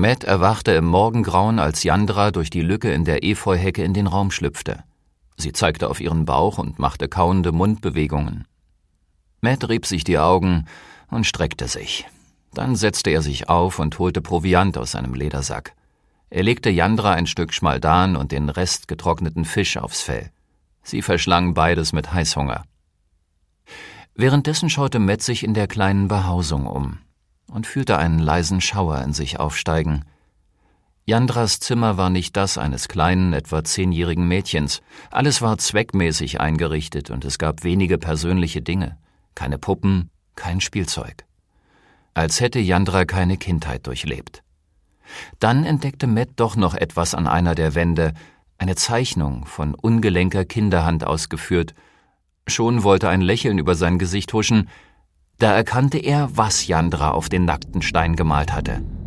Matt erwachte im Morgengrauen, als Jandra durch die Lücke in der Efeuhecke in den Raum schlüpfte. Sie zeigte auf ihren Bauch und machte kauende Mundbewegungen. Matt rieb sich die Augen und streckte sich. Dann setzte er sich auf und holte Proviant aus seinem Ledersack. Er legte Jandra ein Stück Schmaldan und den Rest getrockneten Fisch aufs Fell. Sie verschlangen beides mit Heißhunger. Währenddessen schaute Matt sich in der kleinen Behausung um und fühlte einen leisen Schauer in sich aufsteigen. Jandras Zimmer war nicht das eines kleinen, etwa 10-jährigen Mädchens. Alles war zweckmäßig eingerichtet und es gab wenige persönliche Dinge. Keine Puppen, kein Spielzeug. Als hätte Jandra keine Kindheit durchlebt. Dann entdeckte Matt doch noch etwas an einer der Wände, eine Zeichnung von ungelenker Kinderhand ausgeführt. Schon wollte ein Lächeln über sein Gesicht huschen, da erkannte er, was Jandra auf den nackten Stein gemalt hatte.